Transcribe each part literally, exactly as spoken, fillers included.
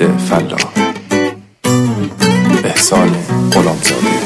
امید فلاح. احسان غلامزاده.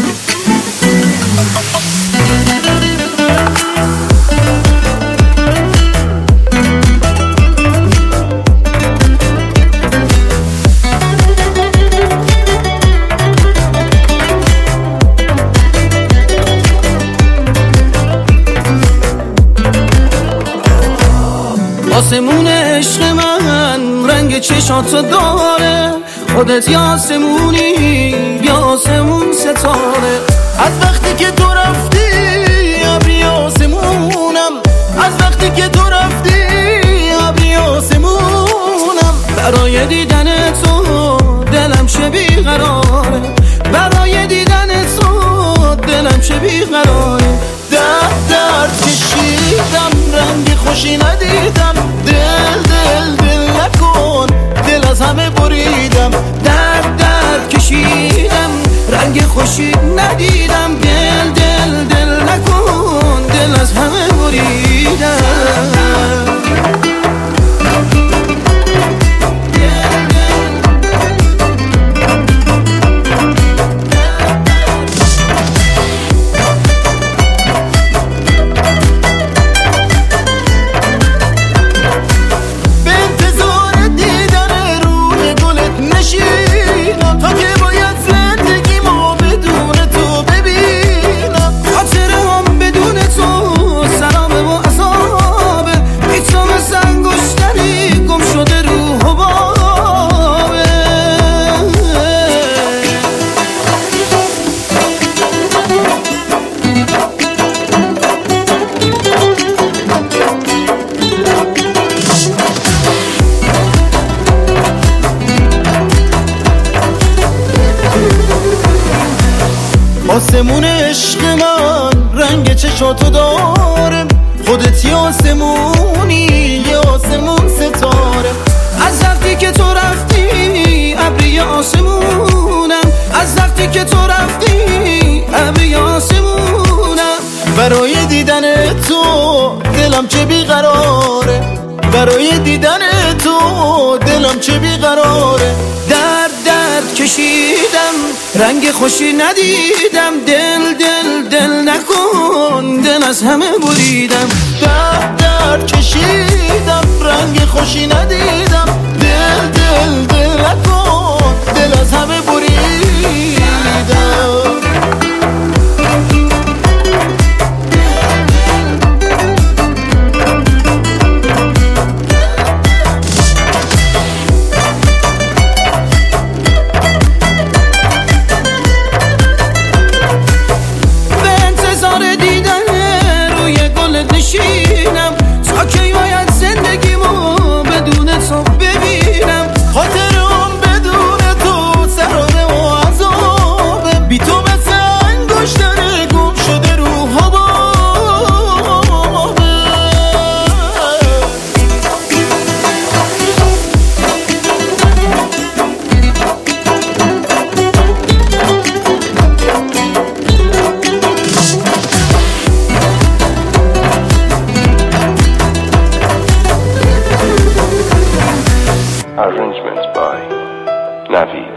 آسمون عشق من رنگ چشاتو داره، خودت یا آسمونی یا آسمون ستاره. از وقتی که تو رفتی ابری آسمونم، از وقتی که تو رفتی ابری آسمونم. برای دیدن تو دلم چه بیقراره، برای دیدن تو دلم چه بیقراره. درد درد کشیدم رنگ خوشی ندیدم، دل دل دل نکن دل از همه بریدم. درد درد کشیدم رنگ خوشی ندیدم، دل دل دل نکن دل از همه بریدم. آسمون عشق من رنگ چشاتو داره، خودت یا آسمونی یا آسمون ستاره. از وقتی که تو رفتی ابری آسمونم، از وقتی که تو رفتی ابری آسمونم. برای دیدن تو دلم چه بیقراره، برای دیدن تو دلم چه بیقراره. درد درد کشیدم رنگ خوشی ندیدم، دل دل دل نکن دل از همه بریدم. درد درد کشیدم رنگ خوشی ندیدم، دل دل دل نکن دل از همه بریدم. نشینم تا کی باید زندگیمو بدون تو ببینم. خاطرم بدون تو سراره و عذابه، بی تو مثل انگشتر گم شده رو حبابه. Arrangements by Navi.